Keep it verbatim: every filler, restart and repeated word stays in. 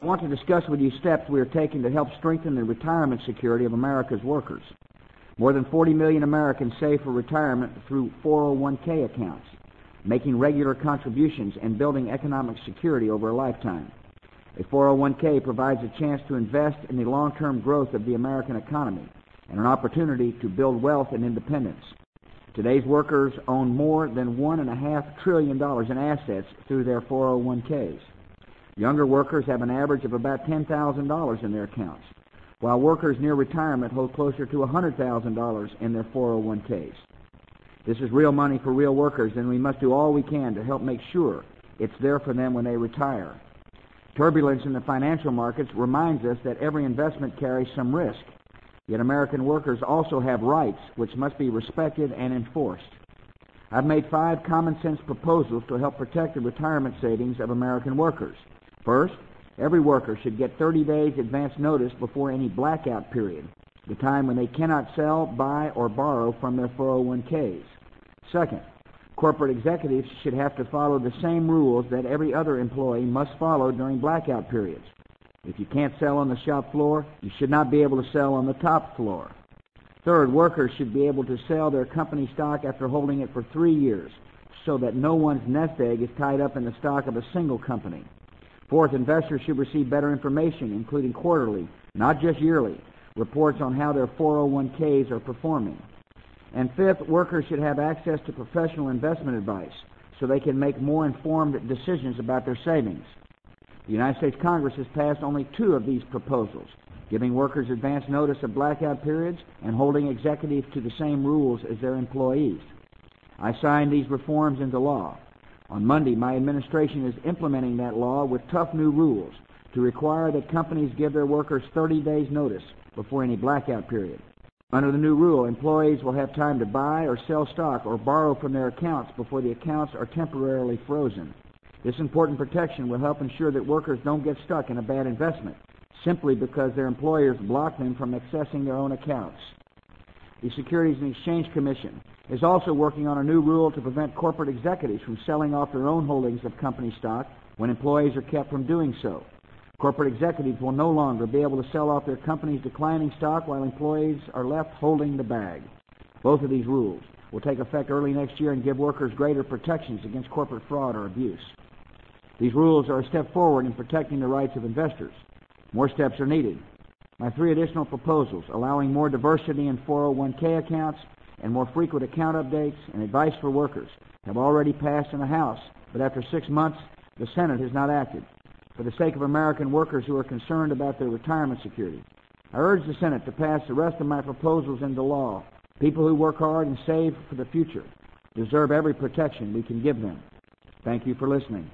I want to discuss with you steps we are taking to help strengthen the retirement security of America's workers. More than forty million Americans save for retirement through four oh one K accounts, making regular contributions and building economic security over a lifetime. A four oh one K provides a chance to invest in the long-term growth of the American economy and an opportunity to build wealth and independence. Today's workers own more than one and a half trillion dollars in assets through their four oh one Ks. Younger workers have an average of about ten thousand dollars in their accounts, while workers near retirement hold closer to one hundred thousand dollars in their four oh one Ks. This is real money for real workers, and we must do all we can to help make sure it's there for them when they retire. Turbulence in the financial markets reminds us that every investment carries some risk, yet American workers also have rights which must be respected and enforced. I've made five common-sense proposals to help protect the retirement savings of American workers. First, every worker should get thirty days advance notice before any blackout period, the time when they cannot sell, buy, or borrow from their four oh one Ks. Second, corporate executives should have to follow the same rules that every other employee must follow during blackout periods. If you can't sell on the shop floor, you should not be able to sell on the top floor. Third, workers should be able to sell their company stock after holding it for three years, so that no one's nest egg is tied up in the stock of a single company. Fourth, investors should receive better information, including quarterly, not just yearly, reports on how their four oh one Ks are performing. And fifth, workers should have access to professional investment advice so they can make more informed decisions about their savings. The United States Congress has passed only two of these proposals, giving workers advance notice of blackout periods and holding executives to the same rules as their employees. I signed these reforms into law. On Monday, my administration is implementing that law with tough new rules to require that companies give their workers thirty days notice before any blackout period. Under the new rule, employees will have time to buy or sell stock or borrow from their accounts before the accounts are temporarily frozen. This important protection will help ensure that workers don't get stuck in a bad investment simply because their employers block them from accessing their own accounts. The Securities and Exchange Commission is also working on a new rule to prevent corporate executives from selling off their own holdings of company stock when employees are kept from doing so. Corporate executives will no longer be able to sell off their company's declining stock while employees are left holding the bag. Both of these rules will take effect early next year and give workers greater protections against corporate fraud or abuse. These rules are a step forward in protecting the rights of investors. More steps are needed. My three additional proposals, allowing more diversity in four oh one K accounts and more frequent account updates and advice for workers, have already passed in the House, but after six months, the Senate has not acted. For the sake of American workers who are concerned about their retirement security, I urge the Senate to pass the rest of my proposals into law. People who work hard and save for the future deserve every protection we can give them. Thank you for listening.